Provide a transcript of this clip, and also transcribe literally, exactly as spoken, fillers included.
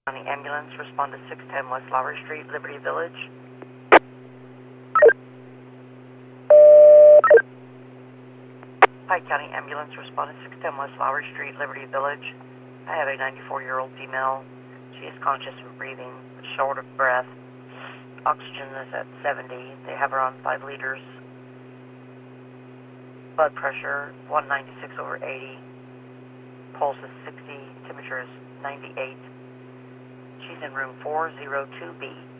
County Ambulance, respond to six ten West Lowry Street, Liberty Village. Pike County Ambulance, respond to six ten West Lowry Street, Liberty Village. I have a ninety-four-year-old female. She is conscious and breathing, but short of breath. Oxygen is at seventy. They have her on five liters. Blood pressure, one ninety-six over eighty. Pulse is sixty. Temperature is ninety-eight. She's in room four oh two B.